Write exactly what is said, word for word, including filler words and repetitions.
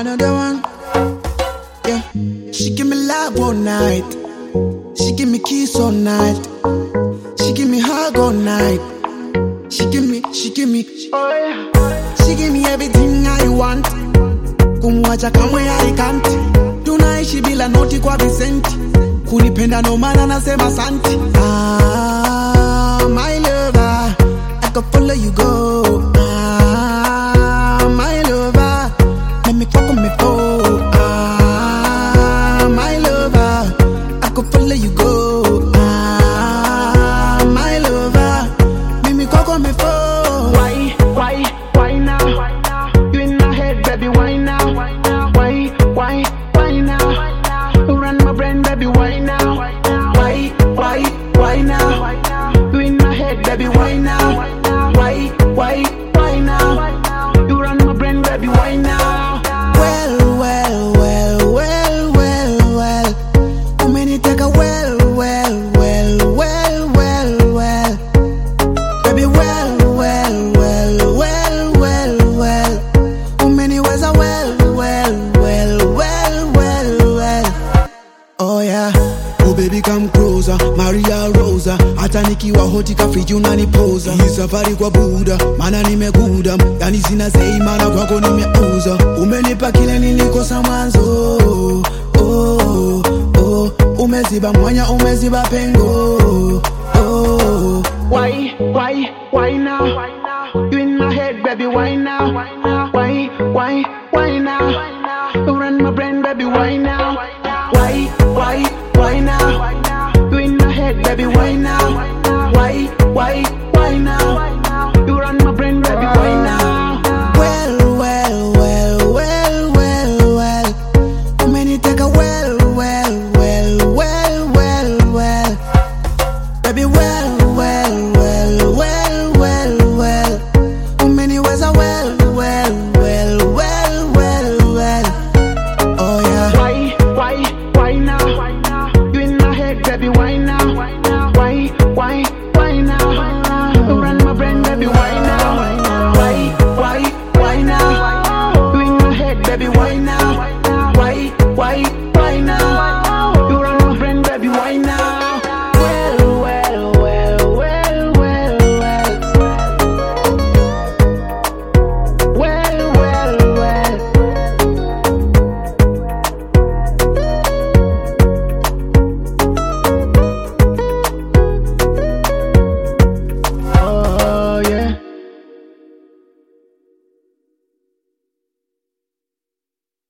another one. Yeah, she give me love all night. She give me kiss all night. She give me hug all night. She give me, she give me, she give me everything I want. Kumwacha kamwe I can't. Tunaishi bila noti kwa Vicenti. Kunipenda no maana nasema santi. Ah, my lover, I could follow you go. Ah, my lover, let me fuck on me for. Ah, my lover, I could follow you go. Ah, my lover, let me fuck on me for. Why, why, why now? You in my head, baby, why now? Why, why, why now? You run my brain, baby, why now? Why, why, why now? You in my head, baby, why now? Why, why, why now? You run my brain, baby, why now? Well, well, well, well, well, well. How many take a well, well, well, well, well, well. Baby, well, well, well, well, well, well. How many ways are well, well, well, well, well, well. Oh yeah. Oh baby come closer, Maria Rosa. Hata nikiwa hoti kafiji unanipoza. Hii safari kwa Buda, maana nimekuda. Yani sina sei maana kwako nimeuza. Umenipa kile nilikosa mwanzo. Oh, oh, umeziba mwanya, umeziba pengo. Oh, Why, why, why now? You in my head, baby, why now? Why, why, why now? You run my brain, baby, why now? Why, why, why now? You in my head, baby, why now? Why, why, why now? You run my brain, baby, why now? well, well, well, well, well, well. How many take a well, well, well, well, well, well. Baby, well, well, well, well, well, well. How many ways are well, well, well, well, well, well. Oh yeah. Why, why, why now? You in my head, baby, why now? Why, why, why now?